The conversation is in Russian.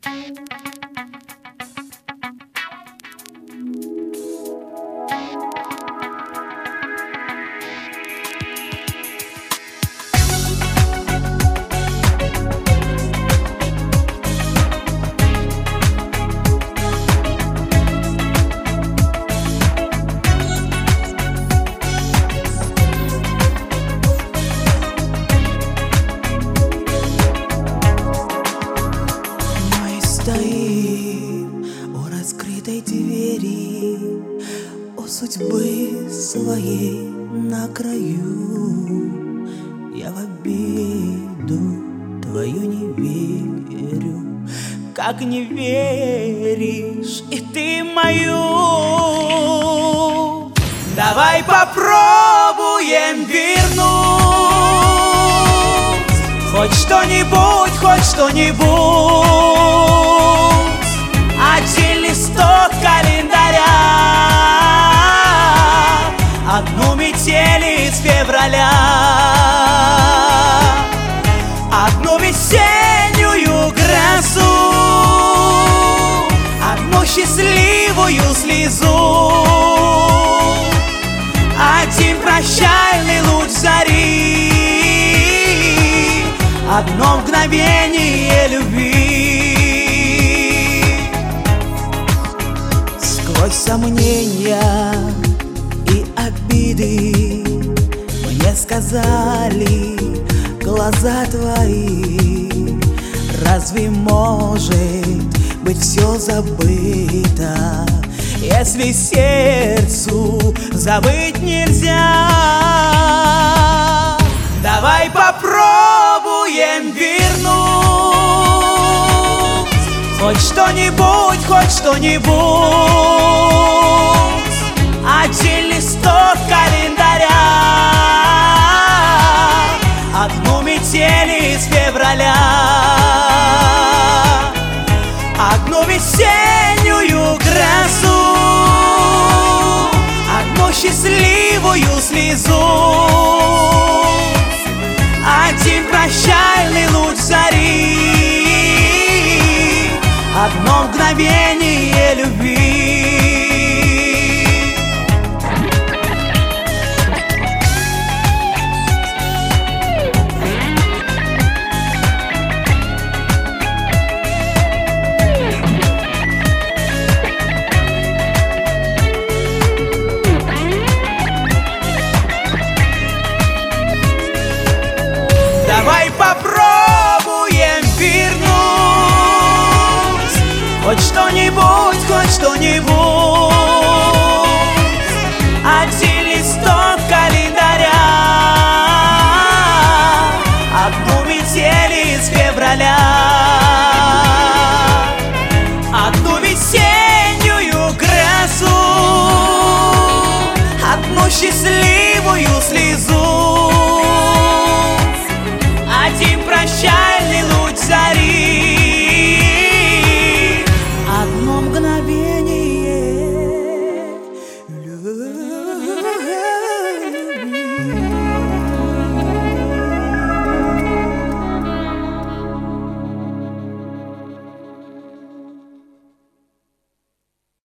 Стоим у раскрытой двери, у судьбы своей на краю. Я в обиду твою не верю, как не веришь и ты мою. Давай попробуем вернуть хоть что-нибудь, хоть что-нибудь. Один листок календаря, одну метель из февраля, одну весеннюю грозу, одну счастливую слезу, один прощальный луч зари, одно мгновение любви. Сквозь сомнения и обиды мне сказали глаза твои: разве может быть все забыто, если сердцу забыть нельзя? Давай попробуем вернуть хоть что-нибудь, хоть что-нибудь. Один листок календаря, одну метель из февраля, одну весеннюю грозу, одну счастливую слезу, один прощай.